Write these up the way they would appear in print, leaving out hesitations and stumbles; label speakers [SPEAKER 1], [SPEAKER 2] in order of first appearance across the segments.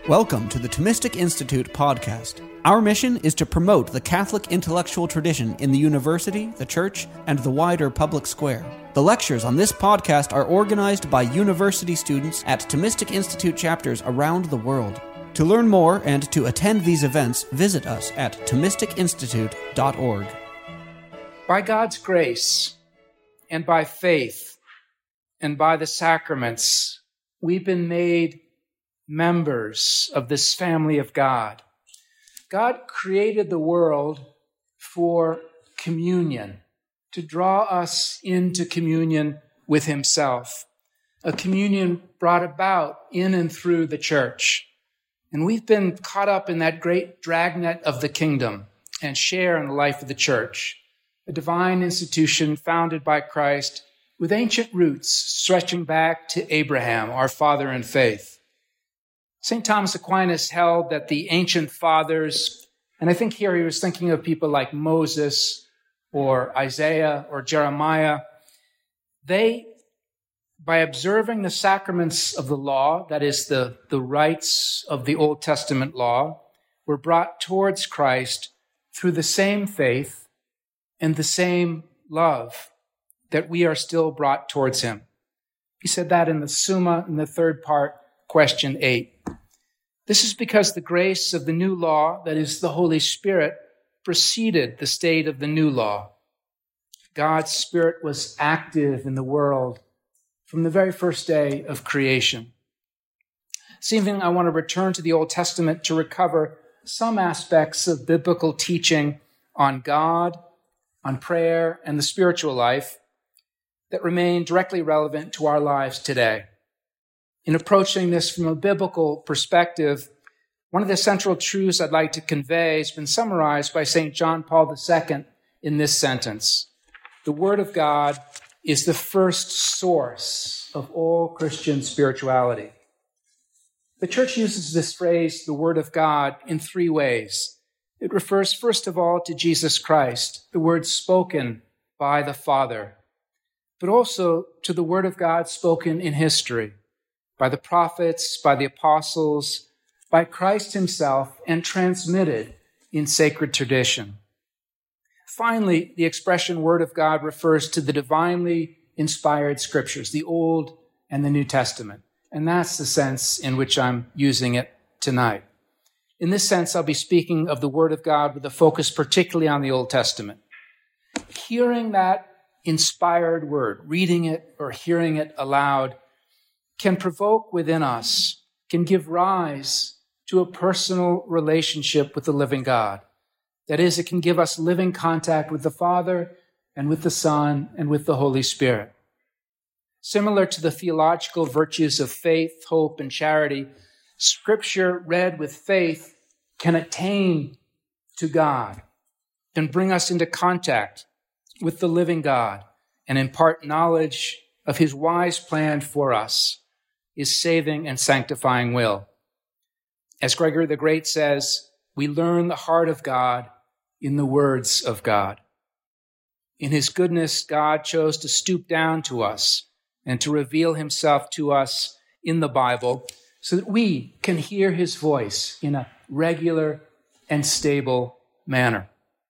[SPEAKER 1] Welcome to the Thomistic Institute podcast. Our mission is to promote the Catholic intellectual tradition in the university, the church, and the wider public square. The lectures on this podcast are organized by university students at Thomistic Institute chapters around the world. To learn more and to attend these events, visit us at ThomisticInstitute.org.
[SPEAKER 2] By God's grace and by faith and by the sacraments, we've been made members of this family of God. God created the world for communion, to draw us into communion with himself, a communion brought about in and through the church. And we've been caught up in that great dragnet of the kingdom and share in the life of the church, a divine institution founded by Christ with ancient roots stretching back to Abraham, our father in faith. St. Thomas Aquinas held that the ancient fathers, and I think here he was thinking of people like Moses or Isaiah or Jeremiah, they, by observing the sacraments of the law, that is the rites of the Old Testament law, were brought towards Christ through the same faith and the same love that we are still brought towards him. He said that in the Summa, in the third part, question 8. This is because the grace of the new law, that is the Holy Spirit, preceded the state of the new law. God's Spirit was active in the world from the very first day of creation. This evening, I want to return to the Old Testament to recover some aspects of biblical teaching on God, on prayer, and the spiritual life that remain directly relevant to our lives today. In approaching this from a biblical perspective, one of the central truths I'd like to convey has been summarized by St. John Paul II in this sentence. The Word of God is the first source of all Christian spirituality. The Church uses this phrase, the Word of God, in three ways. It refers, first of all, to Jesus Christ, the Word spoken by the Father, but also to the Word of God spoken in history, by the prophets, by the apostles, by Christ himself, and transmitted in sacred tradition. Finally, the expression Word of God refers to the divinely inspired scriptures, the Old and the New Testament. And that's the sense in which I'm using it tonight. In this sense, I'll be speaking of the Word of God with a focus particularly on the Old Testament. Hearing that inspired word, reading it or hearing it aloud, can provoke within us, can give rise to a personal relationship with the living God. That is, it can give us living contact with the Father and with the Son and with the Holy Spirit. Similar to the theological virtues of faith, hope, and charity, Scripture read with faith can attain to God, can bring us into contact with the living God and impart knowledge of his wise plan for us, his saving and sanctifying will. As Gregory the Great says, we learn the heart of God in the words of God. In his goodness, God chose to stoop down to us and to reveal himself to us in the Bible so that we can hear his voice in a regular and stable manner.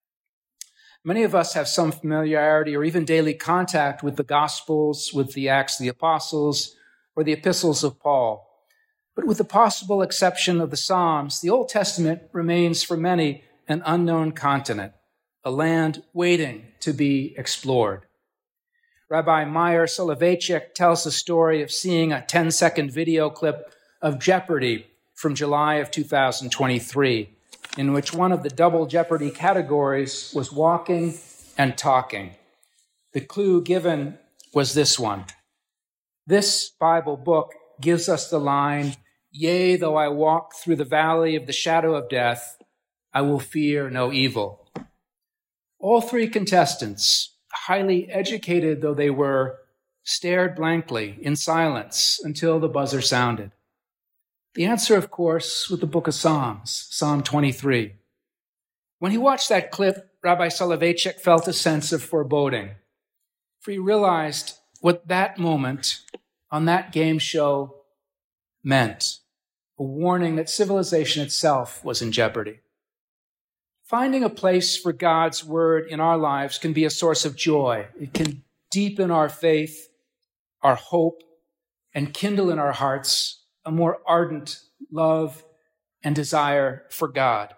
[SPEAKER 2] Many of us have some familiarity or even daily contact with the Gospels, with the Acts of the Apostles, or the epistles of Paul. But with the possible exception of the Psalms, the Old Testament remains for many an unknown continent, a land waiting to be explored. Rabbi Meir Soloveichik tells the story of seeing a 10-second video clip of Jeopardy from July of 2023, in which one of the double Jeopardy categories was walking and talking. The clue given was this one. This Bible book gives us the line, "Yea, though I walk through the valley of the shadow of death, I will fear no evil." All three contestants, highly educated though they were, stared blankly in silence until the buzzer sounded. The answer, of course, was the book of Psalms, Psalm 23. When he watched that clip, Rabbi Soloveichik felt a sense of foreboding, for he realized what that moment on that game show meant. a warning that civilization itself was in jeopardy. Finding a place for God's word in our lives can be a source of joy. It can deepen our faith, our hope, and kindle in our hearts a more ardent love and desire for God.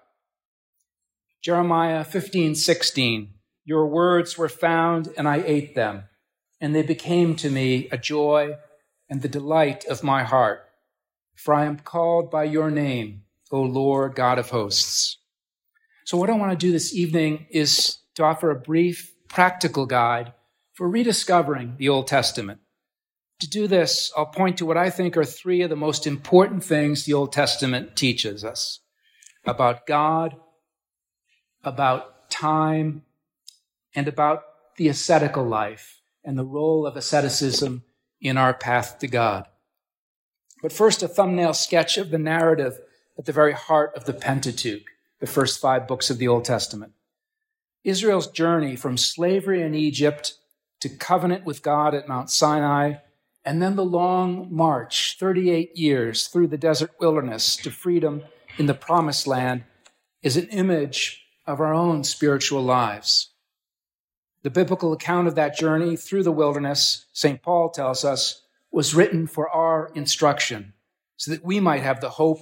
[SPEAKER 2] Jeremiah 15:16, your words were found and I ate them, and they became to me a joy and the delight of my heart. For I am called by your name, O Lord God of hosts. So what I want to do this evening is to offer a brief, practical guide for rediscovering the Old Testament. To do this, I'll point to what I think are three of the most important things the Old Testament teaches us about God, about time, and about the ascetical life and the role of asceticism in our path to God. But first, a thumbnail sketch of the narrative at the very heart of the Pentateuch, the first 5 books of the Old Testament. Israel's journey from slavery in Egypt to covenant with God at Mount Sinai, and then the long march, 38 years through the desert wilderness to freedom in the Promised Land, is an image of our own spiritual lives. The biblical account of that journey through the wilderness, St. Paul tells us, was written for our instruction, so that we might have the hope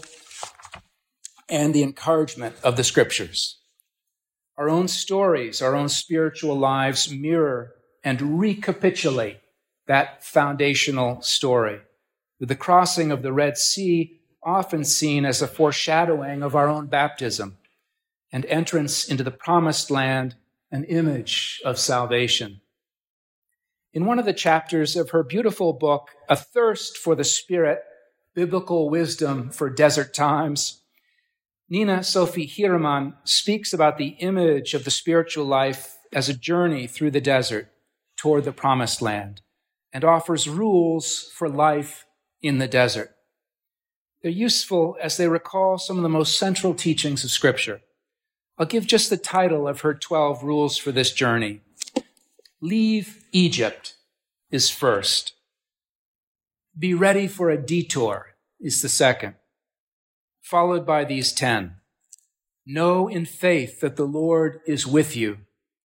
[SPEAKER 2] and the encouragement of the Scriptures. Our own stories, our own spiritual lives mirror and recapitulate that foundational story, with the crossing of the Red Sea often seen as a foreshadowing of our own baptism, and entrance into the Promised Land an image of salvation. In one of the chapters of her beautiful book, A Thirst for the Spirit, Biblical Wisdom for Desert Times, Nina Sophie Hiraman speaks about the image of the spiritual life as a journey through the desert toward the Promised Land, and offers rules for life in the desert. They're useful as they recall some of the most central teachings of Scripture. I'll give just the title of her 12 rules for this journey. Leave Egypt is first. Be ready for a detour is the second, followed by these 10. Know in faith that the Lord is with you.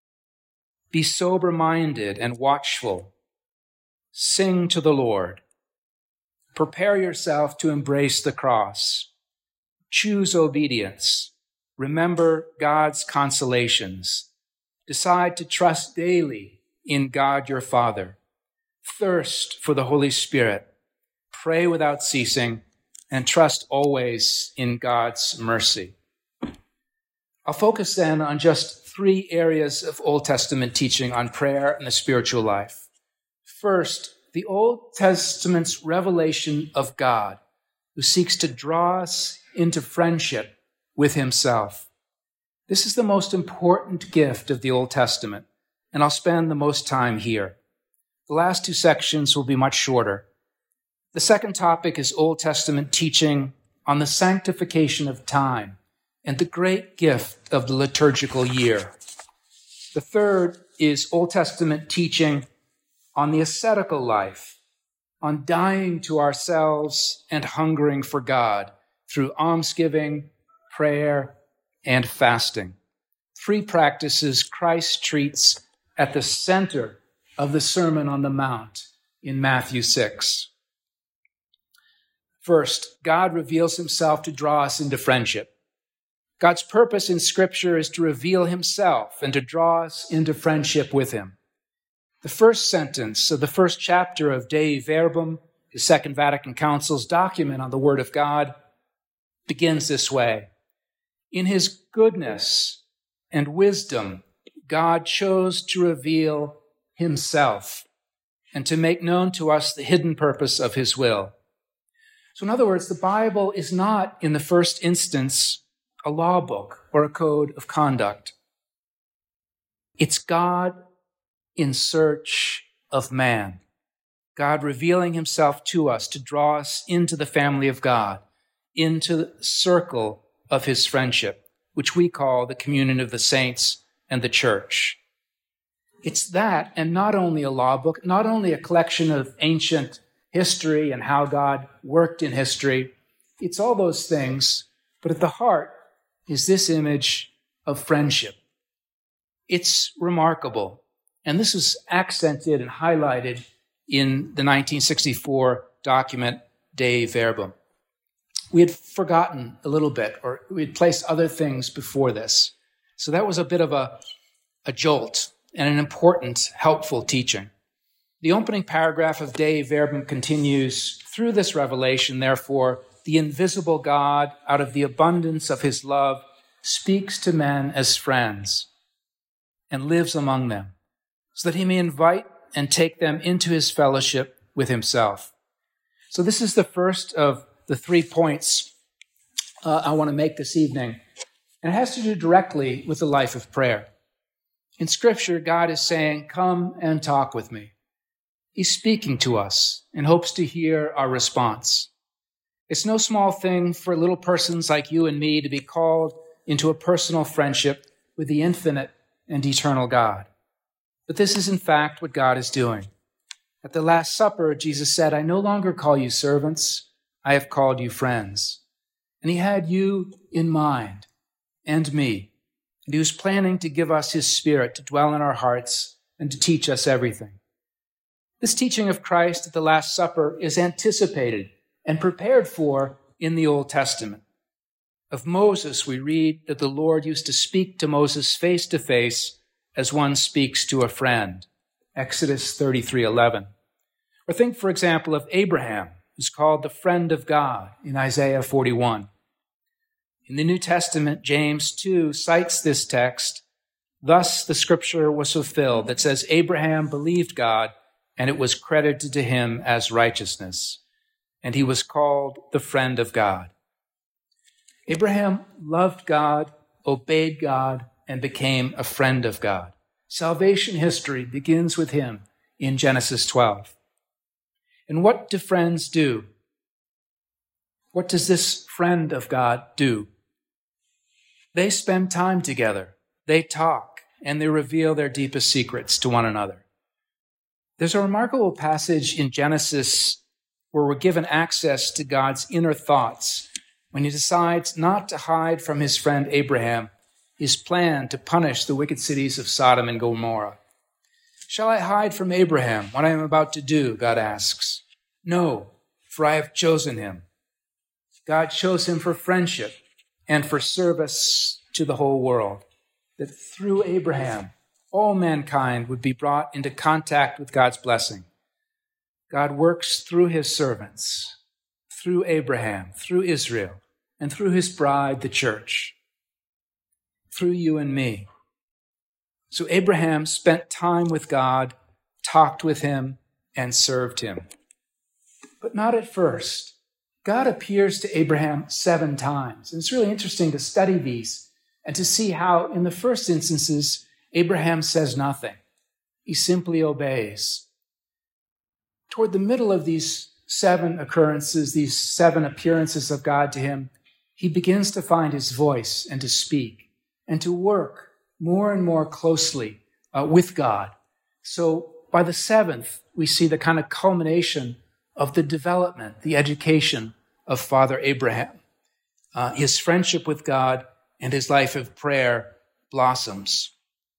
[SPEAKER 2] Be sober-minded and watchful. Sing to the Lord. Prepare yourself to embrace the cross. Choose obedience. Remember God's consolations. Decide to trust daily in God your Father. Thirst for the Holy Spirit. Pray without ceasing, and trust always in God's mercy. I'll focus then on just 3 areas of Old Testament teaching on prayer and the spiritual life. First, the Old Testament's revelation of God, who seeks to draw us into friendship with himself. This is the most important gift of the Old Testament, and I'll spend the most time here. The last 2 sections will be much shorter. The second topic is Old Testament teaching on the sanctification of time and the great gift of the liturgical year. The third is Old Testament teaching on the ascetical life, on dying to ourselves and hungering for God through almsgiving, prayer, and fasting. 3 practices Christ treats at the center of the Sermon on the Mount in Matthew 6. First, God reveals himself to draw us into friendship. God's purpose in Scripture is to reveal himself and to draw us into friendship with him. The first sentence of the first chapter of Dei Verbum, the Second Vatican Council's document on the Word of God, begins this way. In his goodness and wisdom, God chose to reveal himself and to make known to us the hidden purpose of his will. So in other words, the Bible is not, in the first instance, a law book or a code of conduct. It's God in search of man, God revealing himself to us to draw us into the family of God, into the circle of his friendship, which we call the communion of the saints and the church. It's that, and not only a law book, not only a collection of ancient history and how God worked in history, It's all those things, but at the heart is this image of friendship. It's remarkable, and this is accented and highlighted in the 1964 document Dei Verbum. We had forgotten a little bit, or we had placed other things before this. So that was a bit of a jolt and an important, helpful teaching. The opening paragraph of Dei Verbum continues, through this revelation, therefore, the invisible God, out of the abundance of his love, speaks to men as friends and lives among them, so that he may invite and take them into his fellowship with himself. So this is the first of the 3 points I want to make this evening. And it has to do directly with the life of prayer. In Scripture, God is saying, come and talk with me. He's speaking to us and hopes to hear our response. It's no small thing for little persons like you and me to be called into a personal friendship with the infinite and eternal God. But this is in fact what God is doing. At the Last Supper, Jesus said, I no longer call you servants, I have called you friends. And he had you in mind and me. And he was planning to give us his Spirit to dwell in our hearts and to teach us everything. This teaching of Christ at the Last Supper is anticipated and prepared for in the Old Testament. Of Moses, we read that the Lord used to speak to Moses face to face as one speaks to a friend. Exodus 33:11. Or think, for example, of Abraham, who's called the friend of God in Isaiah 41. In the New Testament, James 2 cites this text. Thus the scripture was fulfilled that says, Abraham believed God, and it was credited to him as righteousness. And he was called the friend of God. Abraham loved God, obeyed God, and became a friend of God. Salvation history begins with him in Genesis 12. And what do friends do? What does this friend of God do? They spend time together. They talk, and they reveal their deepest secrets to one another. There's a remarkable passage in Genesis where we're given access to God's inner thoughts when he decides not to hide from his friend Abraham his plan to punish the wicked cities of Sodom and Gomorrah. Shall I hide from Abraham what I am about to do? God asks. No, for I have chosen him. God chose him for friendship and for service to the whole world, that through Abraham, all mankind would be brought into contact with God's blessing. God works through his servants, through Abraham, through Israel, and through his bride, the church, through you and me. So Abraham spent time with God, talked with him, and served him. But not at first. God appears to Abraham 7 times. And it's really interesting to study these and to see how, in the first instances, Abraham says nothing. He simply obeys. Toward the middle of these 7 occurrences, these 7 appearances of God to him, he begins to find his voice and to speak and to work more and more closely with God. So by the 7th, we see the kind of culmination of the development, the education of Father Abraham. His friendship with God and his life of prayer blossoms.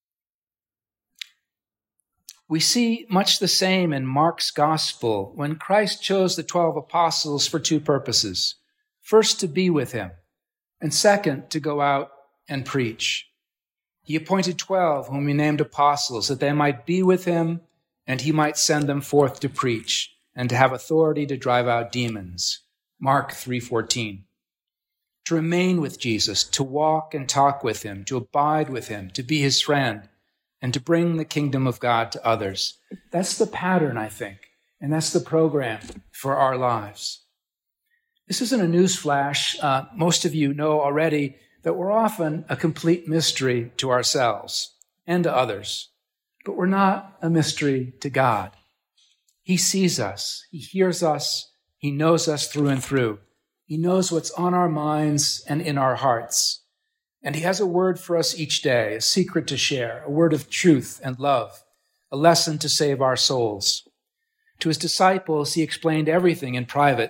[SPEAKER 2] We see much the same in Mark's gospel when Christ chose the 12 apostles for 2 purposes. First, to be with him, and second, to go out and preach. He appointed 12 whom he named apostles, that they might be with him and he might send them forth to preach and to have authority to drive out demons. Mark 3:14. To remain with Jesus, to walk and talk with him, to abide with him, to be his friend, and to bring the kingdom of God to others. That's the pattern, I think, and that's the program for our lives. This isn't a newsflash. Most of you know already that we're often a complete mystery to ourselves and to others, but we're not a mystery to God. He sees us, he hears us, he knows us through and through. He knows what's on our minds and in our hearts. And he has a word for us each day, a secret to share, a word of truth and love, a lesson to save our souls. To his disciples, he explained everything in private,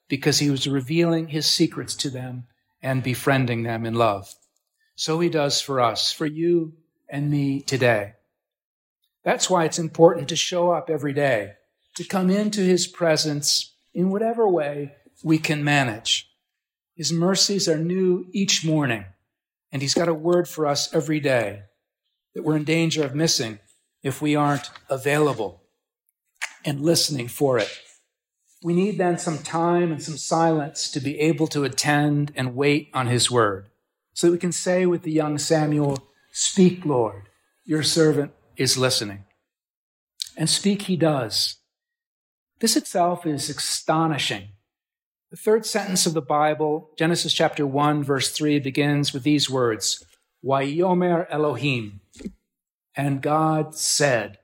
[SPEAKER 2] because he was revealing his secrets to them and befriending them in love. So he does for us, for you and me today. That's why it's important to show up every day, to come into his presence in whatever way we can manage. His mercies are new each morning, and he's got a word for us every day that we're in danger of missing if we aren't available and listening for it. We need then some time and some silence to be able to attend and wait on his word, so that we can say with the young Samuel, "Speak, Lord, your servant is listening." And speak he does. This itself is astonishing. The third sentence of the Bible, Genesis chapter 1, verse 3, begins with these words, "Vayomer Elohim," and God said.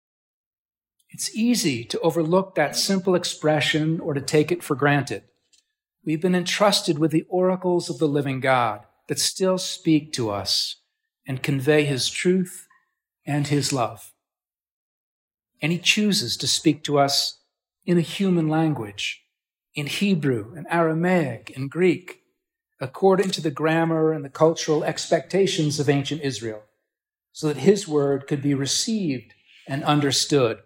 [SPEAKER 2] It's easy to overlook that simple expression or to take it for granted. We've been entrusted with the oracles of the living God that still speak to us and convey his truth and his love. And he chooses to speak to us in a human language, in Hebrew and Aramaic and Greek, according to the grammar and the cultural expectations of ancient Israel, so that his word could be received and understood.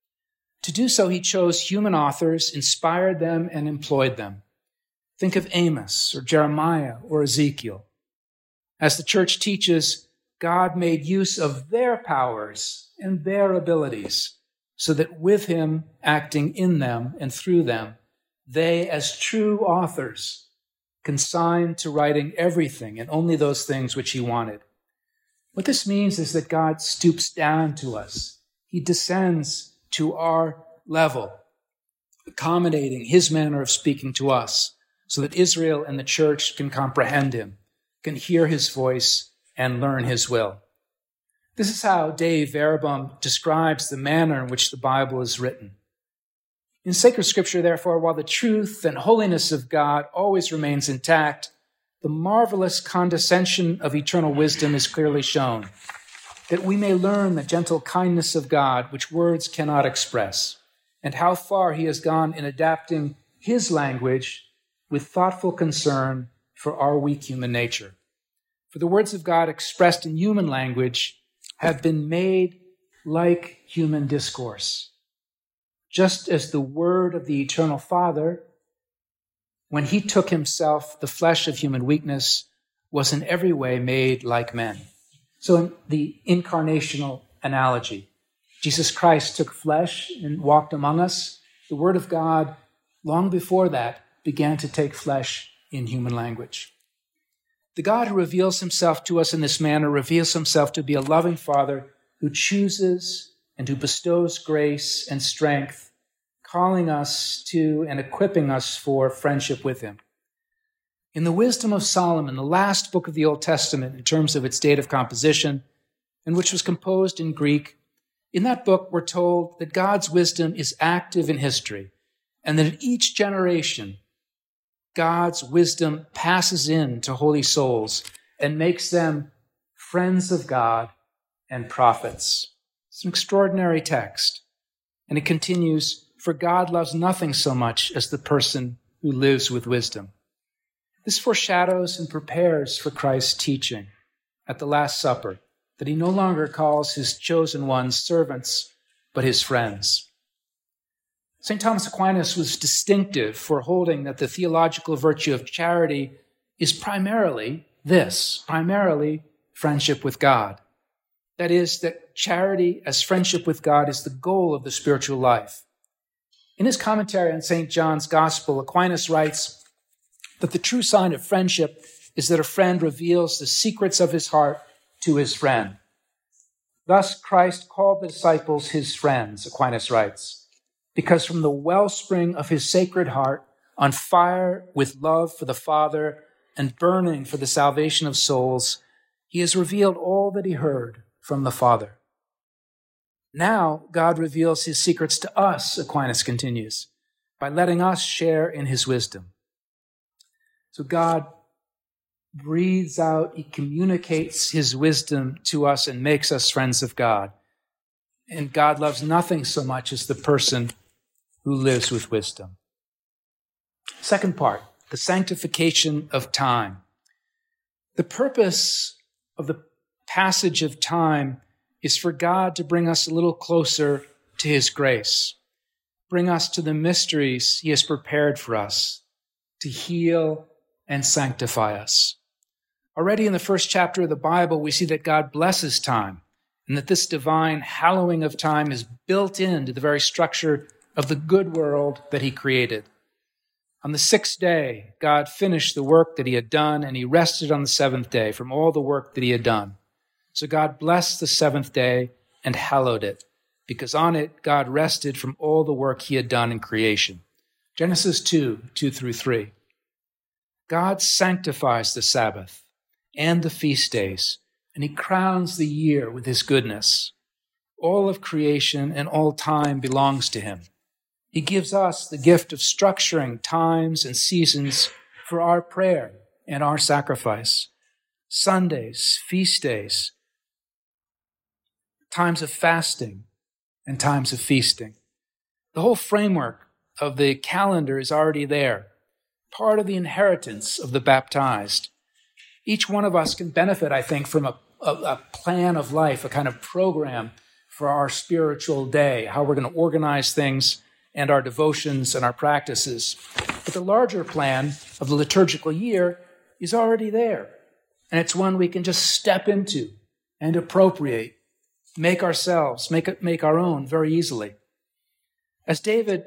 [SPEAKER 2] To do so, he chose human authors, inspired them, and employed them. Think of Amos or Jeremiah or Ezekiel. As the church teaches, God made use of their powers and their abilities, so that with him acting in them and through them, they, as true authors, consigned to writing everything and only those things which he wanted. What this means is that God stoops down to us. He descends to our level, accommodating his manner of speaking to us, so that Israel and the church can comprehend him, can hear his voice, and learn his will. This is how Dave Verboom describes the manner in which the Bible is written. In sacred scripture, therefore, while the truth and holiness of God always remains intact, the marvelous condescension of eternal wisdom is clearly shown, that we may learn the gentle kindness of God, which words cannot express, and how far he has gone in adapting his language with thoughtful concern for our weak human nature. For the words of God expressed in human language have been made like human discourse, just as the word of the eternal Father, when he took himself the flesh of human weakness, was in every way made like men. So in the incarnational analogy, Jesus Christ took flesh and walked among us. The word of God, long before that, began to take flesh in human language. The God who reveals himself to us in this manner reveals himself to be a loving Father who chooses and who bestows grace and strength, calling us to and equipping us for friendship with him. In the Wisdom of Solomon, the last book of the Old Testament in terms of its date of composition, and which was composed in Greek, in that book we're told that God's wisdom is active in history, and that in each generation, God's wisdom passes in to holy souls and makes them friends of God and prophets. It's an extraordinary text. And it continues, "For God loves nothing so much as the person who lives with wisdom." This foreshadows and prepares for Christ's teaching at the Last Supper, that he no longer calls his chosen ones servants, but his friends. St. Thomas Aquinas was distinctive for holding that the theological virtue of charity is primarily friendship with God. That is, that charity as friendship with God is the goal of the spiritual life. In his commentary on St. John's Gospel, Aquinas writes that the true sign of friendship is that a friend reveals the secrets of his heart to his friend. Thus, Christ called the disciples his friends, Aquinas writes, because from the wellspring of his sacred heart, on fire with love for the Father and burning for the salvation of souls, he has revealed all that he heard from the Father. Now, God reveals his secrets to us, Aquinas continues, by letting us share in his wisdom. So God breathes out, he communicates his wisdom to us and makes us friends of God. And God loves nothing so much as the person who lives with wisdom. Second part, the sanctification of time. The purpose of the passage of time is for God to bring us a little closer to his grace, bring us to the mysteries he has prepared for us, to heal and sanctify us. Already in the first chapter of the Bible, we see that God blesses time, and that this divine hallowing of time is built into the very structure of the good world that he created. On the sixth day, God finished the work that he had done, and he rested on the seventh day from all the work that he had done. So God blessed the seventh day and hallowed it, because on it God rested from all the work he had done in creation. Genesis 2:2-3. God sanctifies the Sabbath and the feast days, and he crowns the year with his goodness. All of creation and all time belongs to him. He gives us the gift of structuring times and seasons for our prayer and our sacrifice. Sundays, feast days, times of fasting, and times of feasting. The whole framework of the calendar is already there, part of the inheritance of the baptized. Each one of us can benefit, I think, from a plan of life, a kind of program for our spiritual day, how we're going to organize things and our devotions and our practices. But the larger plan of the liturgical year is already there, and it's one we can just step into and appropriate, make ourselves, make our own very easily. As David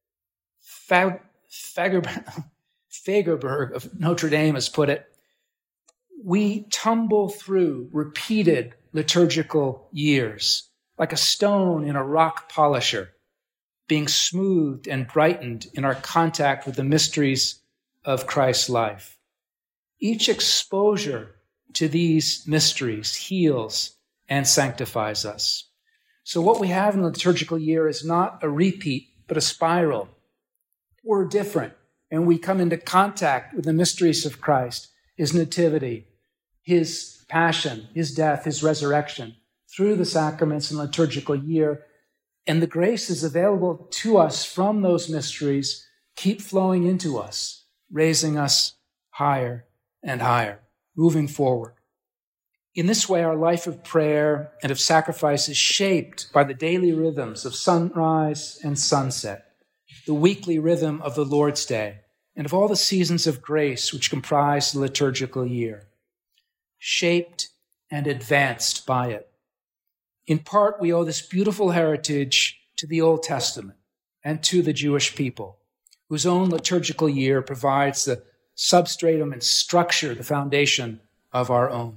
[SPEAKER 2] Fagerberg of Notre Dame has put it, we tumble through repeated liturgical years like a stone in a rock polisher, being smoothed and brightened in our contact with the mysteries of Christ's life. Each exposure to these mysteries heals and sanctifies us. So what we have in the liturgical year is not a repeat, but a spiral. We're different, and we come into contact with the mysteries of Christ, his nativity, his passion, his death, his resurrection, through the sacraments and liturgical year. And the graces available to us from those mysteries keep flowing into us, raising us higher and higher, moving forward. In this way, our life of prayer and of sacrifice is shaped by the daily rhythms of sunrise and sunset, the weekly rhythm of the Lord's Day, and of all the seasons of grace which comprise the liturgical year, shaped and advanced by it. In part, we owe this beautiful heritage to the Old Testament and to the Jewish people, whose own liturgical year provides the substratum and structure, the foundation of our own.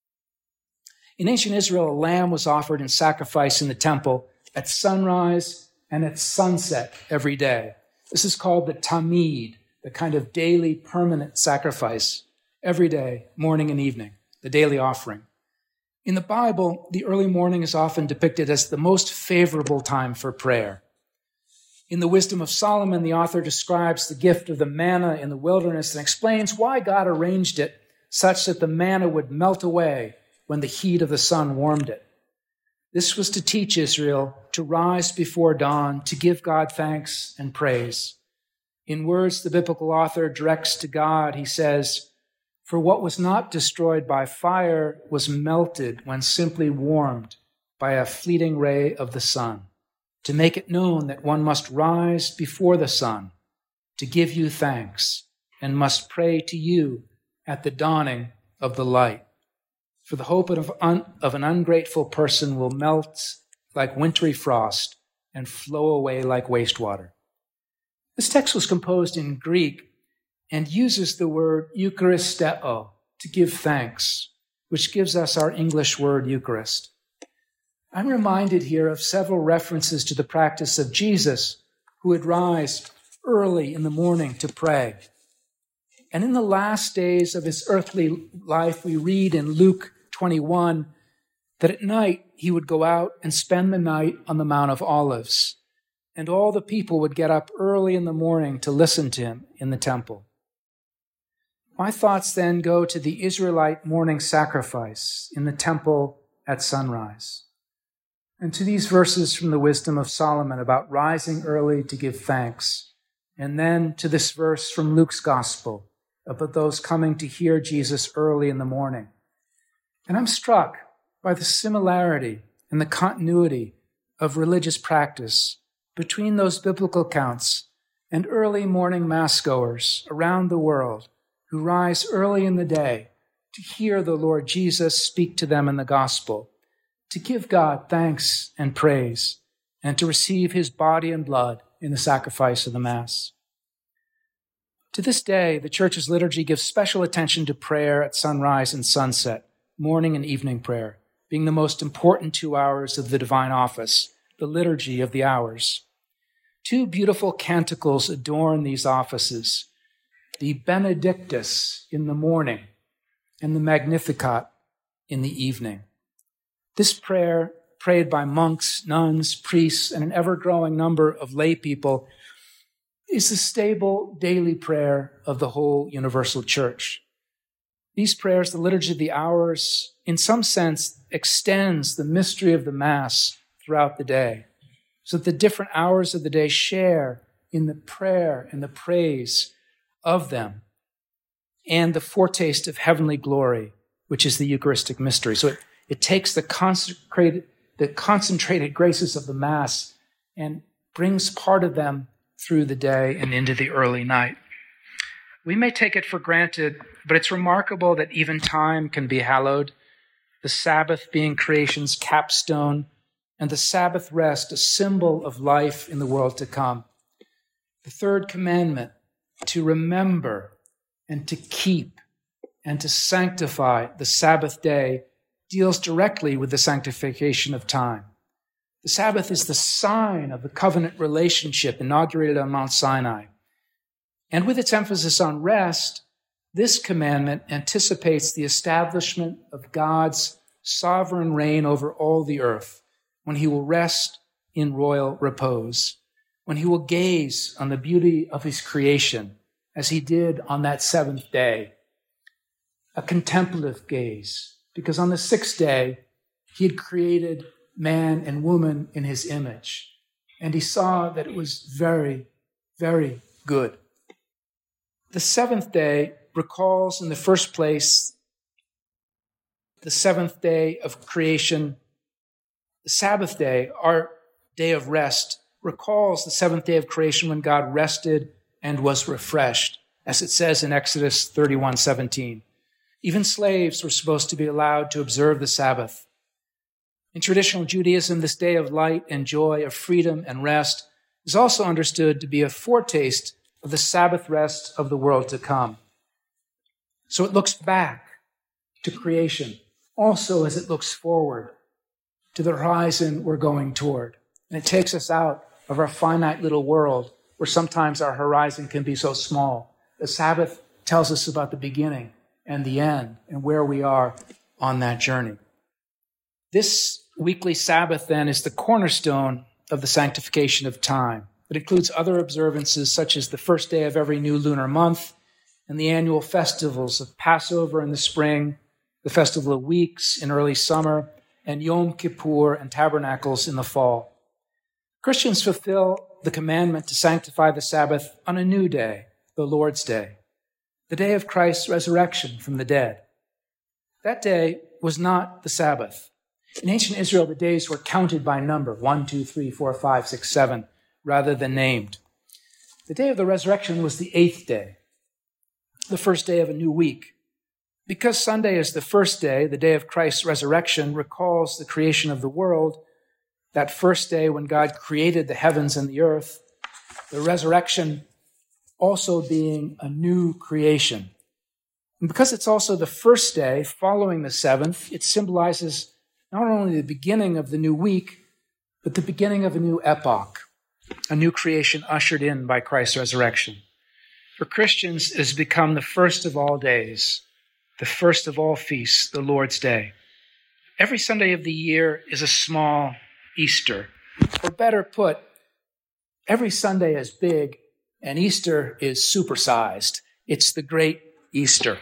[SPEAKER 2] In ancient Israel, a lamb was offered in sacrifice in the temple at sunrise and at sunset every day. This is called the tamid, the kind of daily permanent sacrifice every day, morning and evening, the daily offering. In the Bible, the early morning is often depicted as the most favorable time for prayer. In the Wisdom of Solomon, the author describes the gift of the manna in the wilderness and explains why God arranged it such that the manna would melt away when the heat of the sun warmed it. This was to teach Israel to rise before dawn, to give God thanks and praise. In words the biblical author directs to God, he says, "For what was not destroyed by fire was melted when simply warmed by a fleeting ray of the sun, to make it known that one must rise before the sun to give you thanks and must pray to you at the dawning of the light. For the hope of an ungrateful person will melt like wintry frost and flow away like wastewater." This text was composed in Greek and uses the word Eucharisteo, to give thanks, which gives us our English word Eucharist. I'm reminded here of several references to the practice of Jesus, who would rise early in the morning to pray. And in the last days of his earthly life, we read in Luke 21 that at night he would go out and spend the night on the Mount of Olives, and all the people would get up early in the morning to listen to him in the temple. My thoughts then go to the Israelite morning sacrifice in the temple at sunrise, and to these verses from the Wisdom of Solomon about rising early to give thanks And then to this verse from Luke's gospel about those coming to hear Jesus early in the morning. And I'm struck by the similarity and the continuity of religious practice between those biblical accounts and early morning mass goers around the world who rise early in the day to hear the Lord Jesus speak to them in the gospel, to give God thanks and praise, and to receive his body and blood in the sacrifice of the Mass. To this day, the Church's liturgy gives special attention to prayer at sunrise and sunset, morning and evening prayer, being the most important 2 hours of the divine office, the liturgy of the hours. 2 beautiful canticles adorn these offices, the Benedictus in the morning and the Magnificat in the evening. This prayer, prayed by monks, nuns, priests, and an ever-growing number of lay people, is the stable daily prayer of the whole universal church. These prayers, the liturgy of the hours, in some sense extends the mystery of the Mass throughout the day, so that the different hours of the day share in the prayer and the praise of them and the foretaste of heavenly glory, which is the Eucharistic mystery. So it takes the concentrated graces of the Mass and brings part of them through the day and into the early night. We may take it for granted, but it's remarkable that even time can be hallowed, the Sabbath being creation's capstone, and the Sabbath rest a symbol of life in the world to come. The third commandment, to remember and to keep and to sanctify the Sabbath day, deals directly with the sanctification of time. The Sabbath is the sign of the covenant relationship inaugurated on Mount Sinai. And with its emphasis on rest, this commandment anticipates the establishment of God's sovereign reign over all the earth, when he will rest in royal repose, when he will gaze on the beauty of his creation, as he did on that 7th day, a contemplative gaze, because on the 6th day, he had created man and woman in his image, and he saw that it was very, very good. The 7th day recalls, in the first place, the 7th day of creation. The Sabbath day, our day of rest, recalls the 7th day of creation when God rested and was refreshed, as it says in Exodus 31:17. Even slaves were supposed to be allowed to observe the Sabbath. In traditional Judaism, this day of light and joy, of freedom and rest, is also understood to be a foretaste of the Sabbath rest of the world to come. So it looks back to creation, also as it looks forward to the horizon we're going toward. And it takes us out of our finite little world, where sometimes our horizon can be so small. The Sabbath tells us about the beginning and the end and where we are on that journey. This weekly Sabbath, then, is the cornerstone of the sanctification of time. It includes other observances, such as the first day of every new lunar month and the annual festivals of Passover in the spring, the Festival of Weeks in early summer, and Yom Kippur and Tabernacles in the fall. Christians fulfill the commandment to sanctify the Sabbath on a new day, the Lord's Day, the day of Christ's resurrection from the dead. That day was not the Sabbath. In ancient Israel, the days were counted by number, 1, 2, 3, 4, 5, 6, 7, rather than named. The day of the resurrection was the 8th day, the first day of a new week. Because Sunday is the first day, the day of Christ's resurrection recalls the creation of the world, that first day when God created the heavens and the earth, the resurrection also being a new creation. And because it's also the first day following the 7th, it symbolizes not only the beginning of the new week, but the beginning of a new epoch, a new creation ushered in by Christ's resurrection. For Christians, it has become the first of all days, the first of all feasts, the Lord's Day. Every Sunday of the year is a small Easter. Or better put, every Sunday is big and Easter is supersized. It's the great Easter.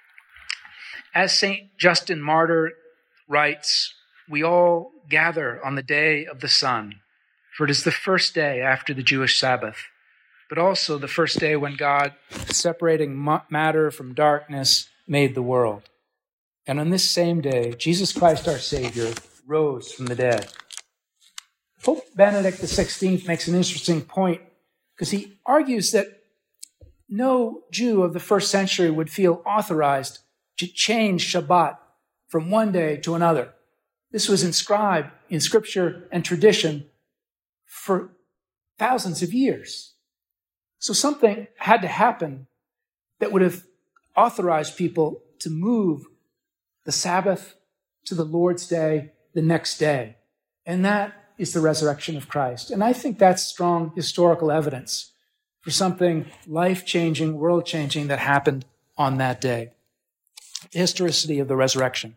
[SPEAKER 2] As St. Justin Martyr writes, we all gather on the day of the sun, for it is the first day after the Jewish Sabbath. but also the first day when God, separating matter from darkness, made the world. And on this same day, Jesus Christ, our Savior, rose from the dead. Pope Benedict XVI makes an interesting point because he argues that no Jew of the first century would feel authorized to change Shabbat from one day to another. This was inscribed in scripture and tradition for thousands of years. So something had to happen that would have authorized people to move the Sabbath to the Lord's Day the next day. And that is the resurrection of Christ. And I think that's strong historical evidence for something life-changing, world-changing that happened on that day. The historicity of the resurrection.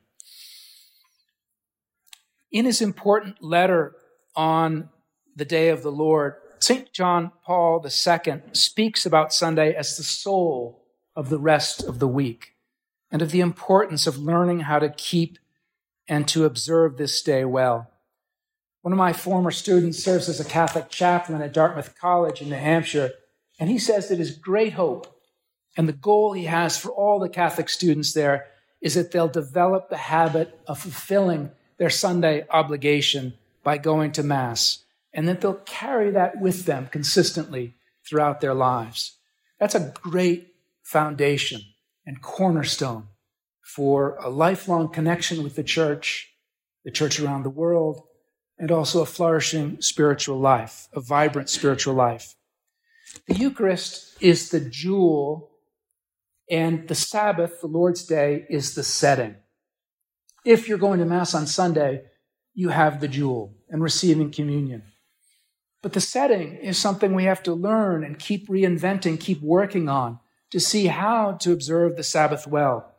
[SPEAKER 2] In his important letter on the day of the Lord, St. John Paul II speaks about Sunday as the soul of the rest of the week and of the importance of learning how to keep and to observe this day well. One of my former students serves as a Catholic chaplain at Dartmouth College in New Hampshire, and he says that his great hope and the goal he has for all the Catholic students there is that they'll develop the habit of fulfilling their Sunday obligation by going to Mass, and that they'll carry that with them consistently throughout their lives. That's a great foundation and cornerstone for a lifelong connection with the church around the world, and also a flourishing spiritual life, a vibrant spiritual life. The Eucharist is the jewel, and the Sabbath, the Lord's Day, is the setting. If you're going to Mass on Sunday, you have the jewel and receiving communion. But the setting is something we have to learn and keep reinventing, keep working on to see how to observe the Sabbath well.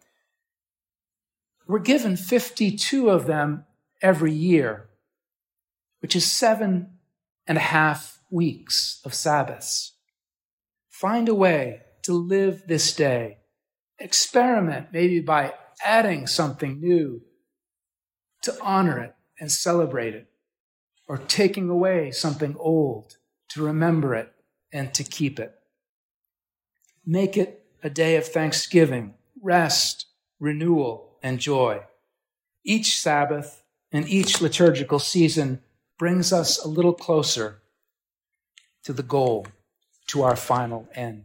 [SPEAKER 2] We're given 52 of them every year, which is 7.5 weeks of Sabbaths. Find a way to live this day. Experiment maybe by adding something new to honor it and celebrate it, or taking away something old to remember it and to keep it. Make it a day of thanksgiving, rest, renewal, and joy. Each Sabbath and each liturgical season brings us a little closer to the goal, to our final end.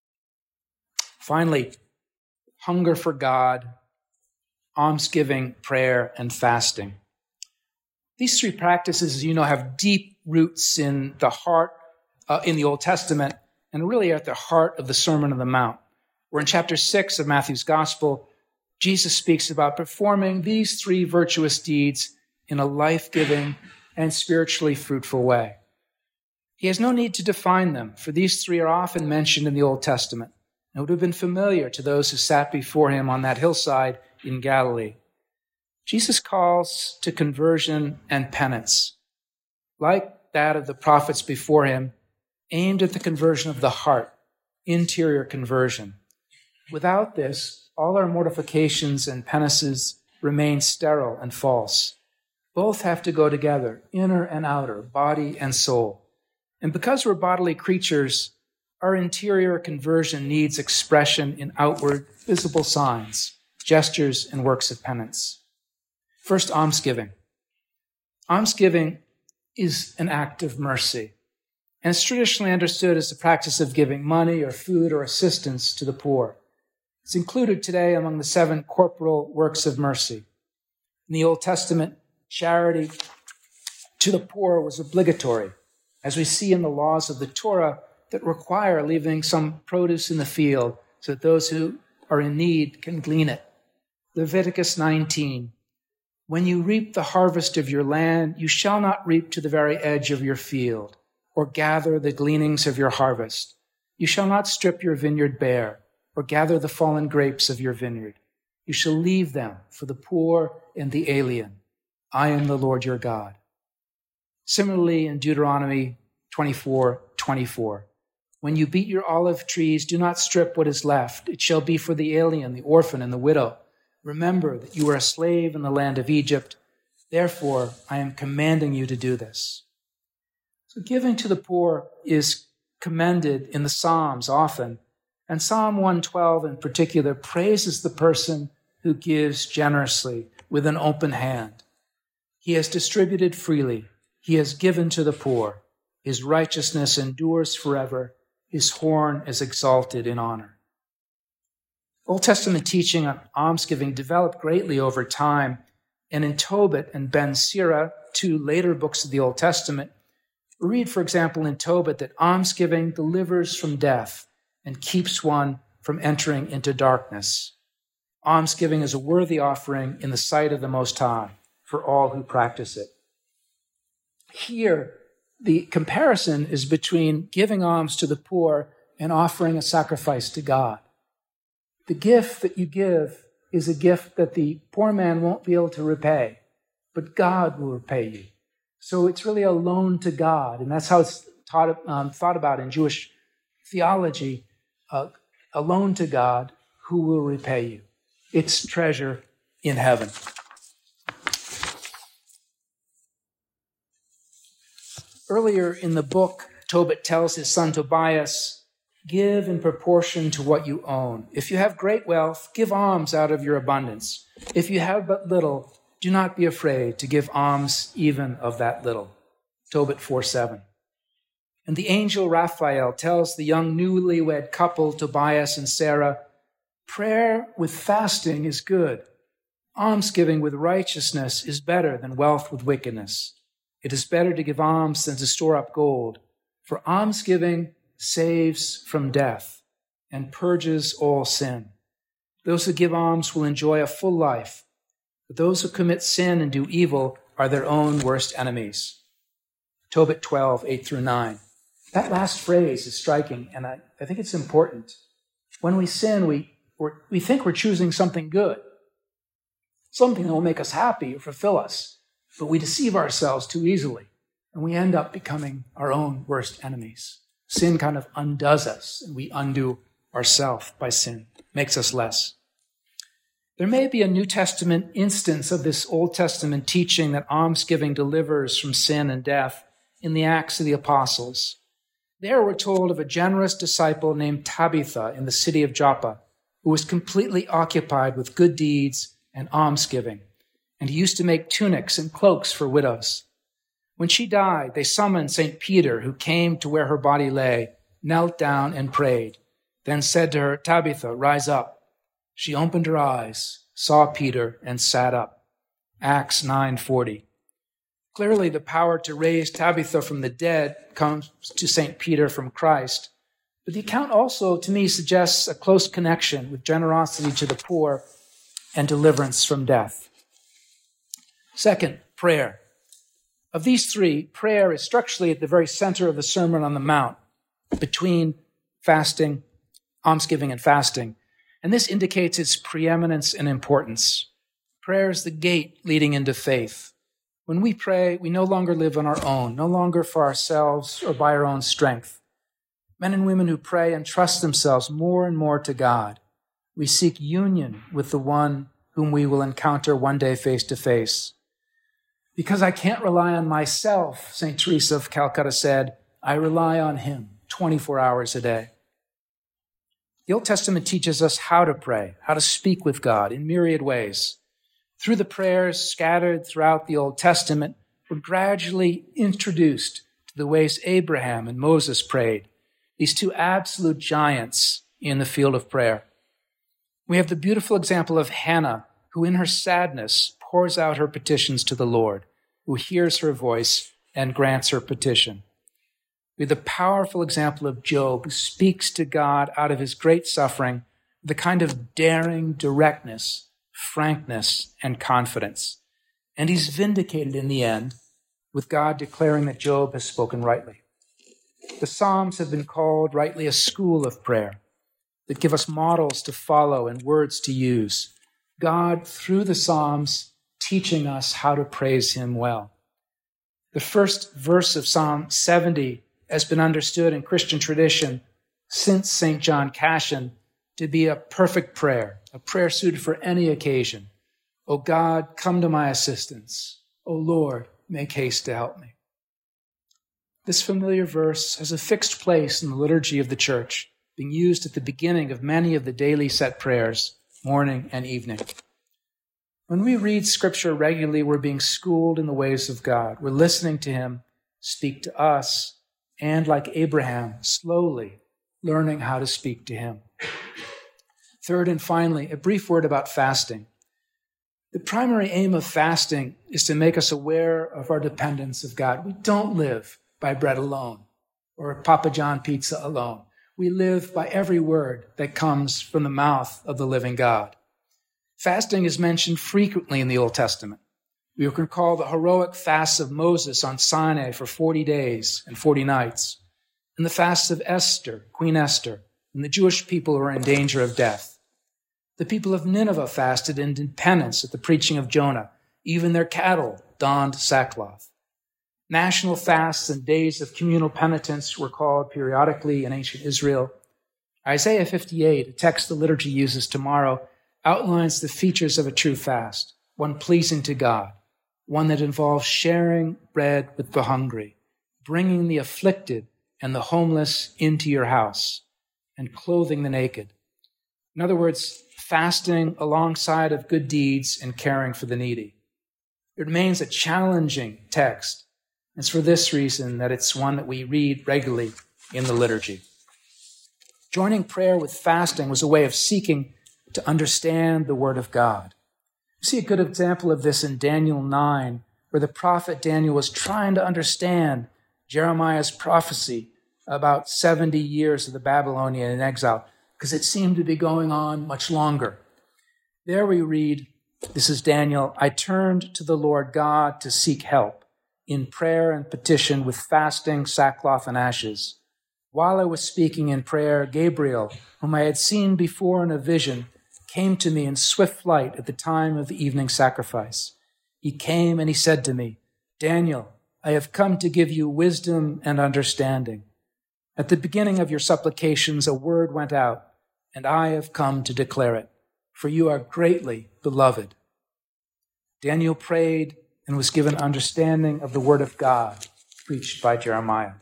[SPEAKER 2] Finally, hunger for God, almsgiving, prayer, and fasting. These three practices, as you know, have deep roots in the heart, in the Old Testament, and really are at the heart of the Sermon on the Mount, where in chapter 6 of Matthew's Gospel, Jesus speaks about performing these three virtuous deeds in a life-giving and spiritually fruitful way. He has no need to define them, for these three are often mentioned in the Old Testament and would have been familiar to those who sat before him on that hillside in Galilee. Jesus calls to conversion and penance, like that of the prophets before him, aimed at the conversion of the heart, interior conversion. Without this, all our mortifications and penances remain sterile and false. Both have to go together, inner and outer, body and soul. And because we're bodily creatures, our interior conversion needs expression in outward, visible signs, gestures, and works of penance. First, almsgiving. Almsgiving is an act of mercy, and it's traditionally understood as the practice of giving money or food or assistance to the poor. It's included today among the 7 corporal works of mercy. In the Old Testament, charity to the poor was obligatory, as we see in the laws of the Torah that require leaving some produce in the field so that those who are in need can glean it. Leviticus 19, when you reap the harvest of your land, you shall not reap to the very edge of your field, or gather the gleanings of your harvest. You shall not strip your vineyard bare, or gather the fallen grapes of your vineyard. You shall leave them for the poor and the alien. I am the Lord your God. Similarly, in Deuteronomy 24:24, when you beat your olive trees, do not strip what is left. It shall be for the alien, the orphan, and the widow. Remember that you were a slave in the land of Egypt. Therefore, I am commanding you to do this. So giving to the poor is commended in the Psalms often. And Psalm 112 in particular praises the person who gives generously with an open hand. He has distributed freely. He has given to the poor. His righteousness endures forever. His horn is exalted in honor. Old Testament teaching on almsgiving developed greatly over time, and in Tobit and Ben Sira, two later books of the Old Testament, we read, for example, in Tobit that almsgiving delivers from death and keeps one from entering into darkness. Almsgiving is a worthy offering in the sight of the Most High for all who practice it. Here, the comparison is between giving alms to the poor and offering a sacrifice to God. The gift that you give is a gift that the poor man won't be able to repay, but God will repay you. So it's really a loan to God, and that's how it's thought about in Jewish theology, a loan to God who will repay you. It's treasure in heaven. Earlier in the book, Tobit tells his son Tobias, give in proportion to what you own. If you have great wealth, give alms out of your abundance. If you have but little, do not be afraid to give alms even of that little. Tobit 4:7. And the angel Raphael tells the young newlywed couple, Tobias and Sarah, prayer with fasting is good. Almsgiving with righteousness is better than wealth with wickedness. It is better to give alms than to store up gold, for almsgiving saves from death and purges all sin. Those who give alms will enjoy a full life, but those who commit sin and do evil are their own worst enemies. Tobit 12:8-9. That last phrase is striking, and I think it's important. When we sin, we think we're choosing something good, something that will make us happy or fulfill us, but we deceive ourselves too easily, and we end up becoming our own worst enemies. Sin kind of undoes us, and we undo ourselves by sin, makes us less. There may be a New Testament instance of this Old Testament teaching that almsgiving delivers from sin and death in the Acts of the Apostles. There we're told of a generous disciple named Tabitha in the city of Joppa, who was completely occupied with good deeds and almsgiving, and he used to make tunics and cloaks for widows. When she died, they summoned St. Peter, who came to where her body lay, knelt down and prayed, then said to her, Tabitha, rise up. She opened her eyes, saw Peter, and sat up. Acts 9:40. Clearly, the power to raise Tabitha from the dead comes to St. Peter from Christ. But the account also, to me, suggests a close connection with generosity to the poor and deliverance from death. Second, prayer. Of these three, prayer is structurally at the very center of the Sermon on the Mount, between fasting, almsgiving, and fasting. And this indicates its preeminence and importance. Prayer is the gate leading into faith. When we pray, we no longer live on our own, no longer for ourselves or by our own strength. Men and women who pray and trust themselves more and more to God. We seek union with the one whom we will encounter one day face to face. Because I can't rely on myself, St. Teresa of Calcutta said, I rely on him 24 hours a day. The Old Testament teaches us how to pray, how to speak with God in myriad ways. Through the prayers scattered throughout the Old Testament, we're gradually introduced to the ways Abraham and Moses prayed, these two absolute giants in the field of prayer. We have the beautiful example of Hannah, who in her sadness pours out her petitions to the Lord, who hears her voice and grants her petition. We have the powerful example of Job, who speaks to God out of his great suffering, the kind of daring directness, frankness, and confidence. And he's vindicated in the end, with God declaring that Job has spoken rightly. The Psalms have been called rightly a school of prayer that give us models to follow and words to use. God, through the Psalms, teaching us how to praise him well. The first verse of Psalm 70 has been understood in Christian tradition since St. John Cassian to be a perfect prayer, a prayer suited for any occasion. O God, come to my assistance. O Lord, make haste to help me. This familiar verse has a fixed place in the liturgy of the church, being used at the beginning of many of the daily set prayers, morning and evening. When we read Scripture regularly, we're being schooled in the ways of God. We're listening to Him speak to us, and like Abraham, slowly learning how to speak to Him. Third and finally, a brief word about fasting. The primary aim of fasting is to make us aware of our dependence of God. We don't live by bread alone or Papa John pizza alone. We live by every word that comes from the mouth of the living God. Fasting is mentioned frequently in the Old Testament. We can recall the heroic fasts of Moses on Sinai for 40 days and 40 nights, and the fasts of Esther, Queen Esther, when the Jewish people were in danger of death. The people of Nineveh fasted in penance at the preaching of Jonah. Even their cattle donned sackcloth. National fasts and days of communal penitence were called periodically in ancient Israel. Isaiah 58, a text the liturgy uses tomorrow, outlines the features of a true fast, one pleasing to God, one that involves sharing bread with the hungry, bringing the afflicted and the homeless into your house, and clothing the naked. In other words, fasting alongside of good deeds and caring for the needy. It remains a challenging text. It's for this reason that it's one that we read regularly in the liturgy. Joining prayer with fasting was a way of seeking to understand the Word of God. We see a good example of this in Daniel 9, where the prophet Daniel was trying to understand Jeremiah's prophecy about 70 years of the Babylonian in exile, because it seemed to be going on much longer. There we read, this is Daniel, I turned to the Lord God to seek help in prayer and petition with fasting, sackcloth, and ashes. While I was speaking in prayer, Gabriel, whom I had seen before in a vision, came to me in swift flight at the time of the evening sacrifice. He came and he said to me, Daniel, I have come to give you wisdom and understanding. At the beginning of your supplications, a word went out, and I have come to declare it, for you are greatly beloved. Daniel prayed and was given understanding of the word of God preached by Jeremiah.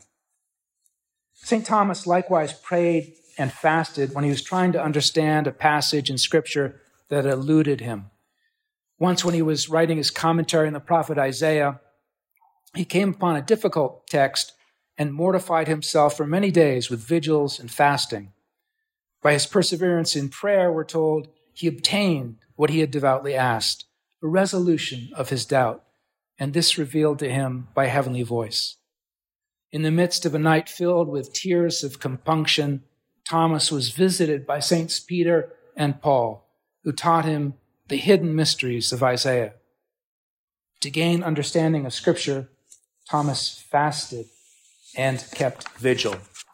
[SPEAKER 2] St. Thomas likewise prayed and fasted when he was trying to understand a passage in Scripture that eluded him. Once when he was writing his commentary on the prophet Isaiah, he came upon a difficult text and mortified himself for many days with vigils and fasting. By his perseverance in prayer, we're told, he obtained what he had devoutly asked, a resolution of his doubt, and this revealed to him by a heavenly voice. In the midst of a night filled with tears of compunction, Thomas was visited by Saints Peter and Paul, who taught him the hidden mysteries of Isaiah. To gain understanding of Scripture, Thomas fasted and kept vigil.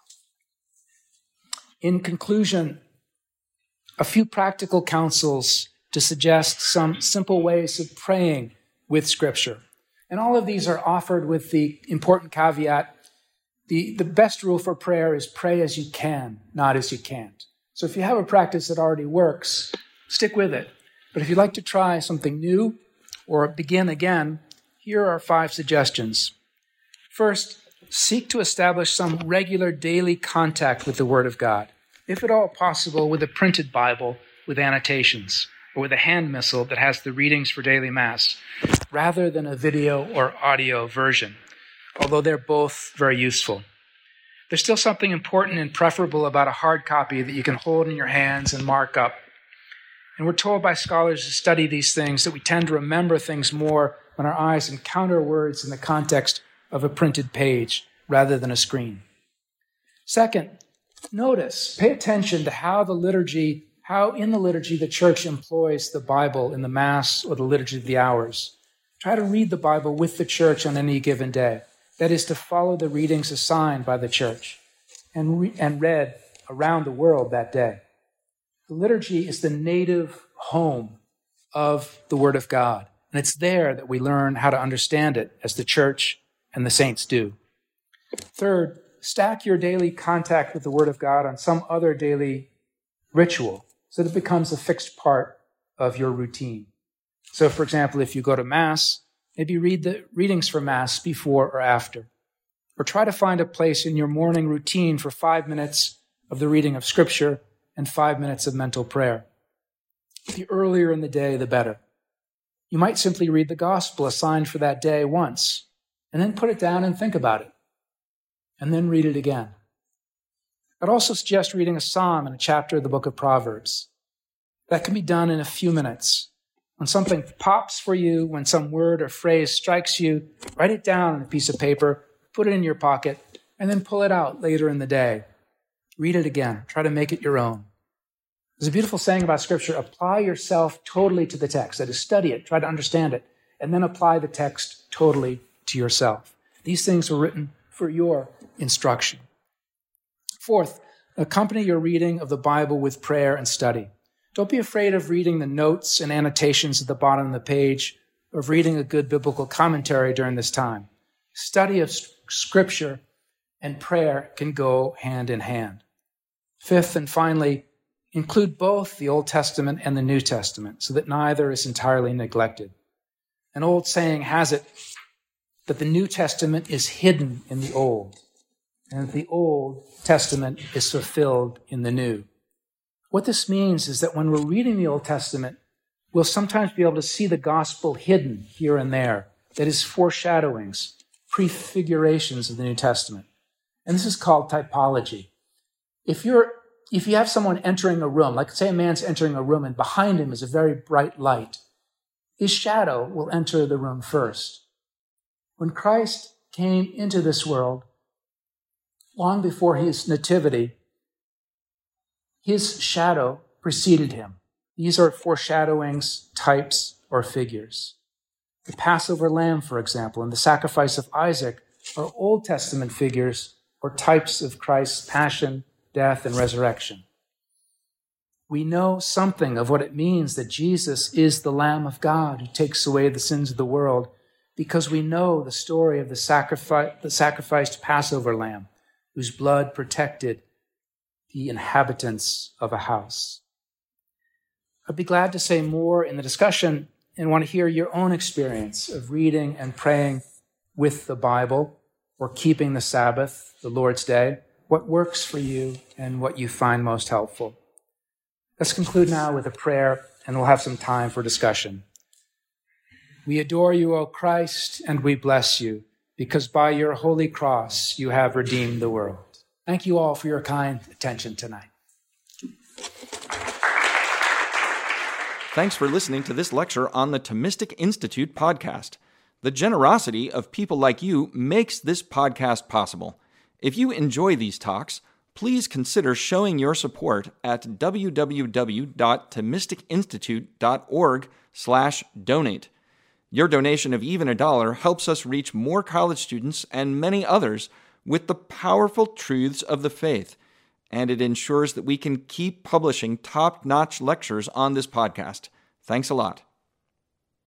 [SPEAKER 2] In conclusion, a few practical counsels to suggest some simple ways of praying with Scripture. And all of these are offered with the important caveat, the best rule for prayer is pray as you can, not as you can't. So if you have a practice that already works, stick with it. But if you'd like to try something new or begin again, here are 5 suggestions. First, seek to establish some regular daily contact with the Word of God, if at all possible with a printed Bible with annotations, or with a hand missal that has the readings for daily Mass, rather than a video or audio version, although they're both very useful. There's still something important and preferable about a hard copy that you can hold in your hands and mark up. And we're told by scholars who study these things that we tend to remember things more when our eyes encounter words in the context of a printed page rather than a screen. Second, notice, pay attention to how in the liturgy the church employs the Bible in the Mass or the Liturgy of the Hours. Try to read the Bible with the church on any given day. That is to follow the readings assigned by the church and read around the world that day. The liturgy is the native home of the Word of God, and it's there that we learn how to understand it as the church and the saints do. Third, stack your daily contact with the Word of God on some other daily ritual so that it becomes a fixed part of your routine. So, for example, if you go to Mass, maybe read the readings for Mass before or after. Or try to find a place in your morning routine for 5 minutes of the reading of Scripture and 5 minutes of mental prayer. The earlier in the day, the better. You might simply read the gospel assigned for that day once, and then put it down and think about it, and then read it again. I'd also suggest reading a psalm and a chapter of the book of Proverbs. That can be done in a few minutes. When something pops for you, when some word or phrase strikes you, write it down on a piece of paper, put it in your pocket, and then pull it out later in the day. Read it again. Try to make it your own. There's a beautiful saying about Scripture: apply yourself totally to the text. That is, study it, try to understand it, and then apply the text totally to yourself. These things were written for your instruction. Fourth, accompany your reading of the Bible with prayer and study. Don't be afraid of reading the notes and annotations at the bottom of the page, or of reading a good biblical commentary during this time. Study of Scripture and prayer can go hand in hand. Fifth, and finally, include both the Old Testament and the New Testament so that neither is entirely neglected. An old saying has it that the New Testament is hidden in the Old, and that the Old Testament is fulfilled in the New. What this means is that when we're reading the Old Testament, we'll sometimes be able to see the gospel hidden here and there. That is, foreshadowings, prefigurations of the New Testament. And this is called typology. If you have someone entering a room, like say a man's entering a room and behind him is a very bright light, his shadow will enter the room first. When Christ came into this world, long before his nativity, his shadow preceded him. These are foreshadowings, types, or figures. The Passover lamb, for example, and the sacrifice of Isaac are Old Testament figures or types of Christ's passion, death, and resurrection. We know something of what it means that Jesus is the Lamb of God who takes away the sins of the world, because we know the story of the sacrificed Passover lamb whose blood protected the inhabitants of a house. I'd be glad to say more in the discussion and want to hear your own experience of reading and praying with the Bible or keeping the Sabbath, the Lord's Day, what works for you and what you find most helpful. Let's conclude now with a prayer, and we'll have some time for discussion. We adore you, O Christ, and we bless you, because by your holy cross you have redeemed the world. Thank you all for your kind attention tonight.
[SPEAKER 3] Thanks for listening to this lecture on the Thomistic Institute podcast. The generosity of people like you makes this podcast possible. If you enjoy these talks, please consider showing your support at www.thomisticinstitute.org/donate. Your donation of even $1 helps us reach more college students and many others with the powerful truths of the faith, and it ensures that we can keep publishing top-notch lectures on this podcast. Thanks a lot.